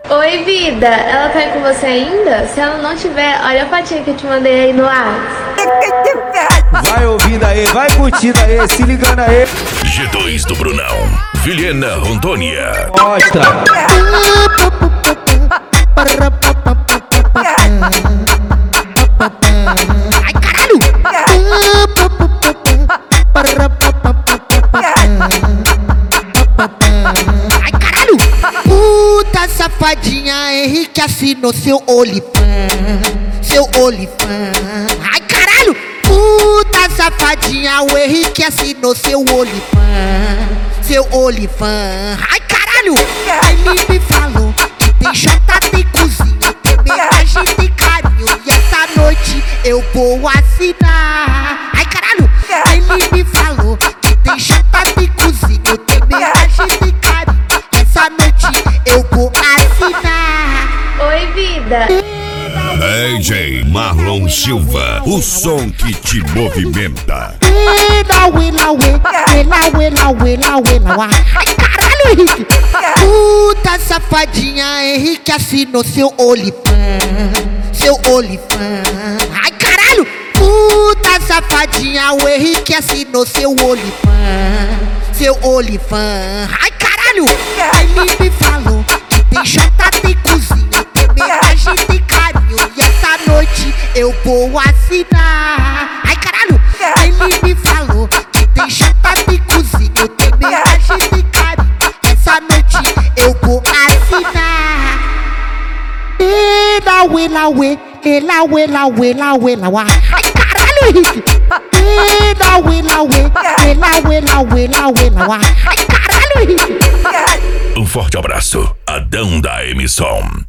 Oi, vida, ela tá aí com você ainda? Se ela não tiver, olha a fotinha que eu te mandei aí no WhatsApp. Vai ouvindo aí, vai curtindo aí, se ligando aí. G2 do Brunão, Vilhena Rondônia. Mostra. Ai, caralho! Ai, caralho! Puta safadinha, Henrique assinou seu olifã. Seu olifã. Ai, caralho! Puta safadinha, o Henrique assinou seu olifã. Seu olifã. Ai, caralho! Aí me falou que tem janta, tem cozinha, tem homenagem, tem carinho. E essa noite eu vou assinar. Ai, caralho! Aí me falou que tem janta, tem cozinha, tem homenagem, tem carinho. Essa noite eu vou assinar. Oi, vida. DJ Marlon Silva, o som que te movimenta. Ai, caralho, Henrique! Puta safadinha, Henrique assinou seu olifã. Seu olifã. Ai, caralho! Puta safadinha, o Henrique assinou seu olifã. Seu olifã. Ai, caralho! Aí me falou que tem janta, tem cozinha, tem homenagem, tem carinho. E essa noite eu vou assinar. Ai, caralho! Aí me falou que tem janta, tem cozinha, tem homenagem, tem carinho. Essa noite eu vou assinar. Ai, caralho, Henrique! Ai, caralho, Henrique! Um forte abraço, Adão da emissão.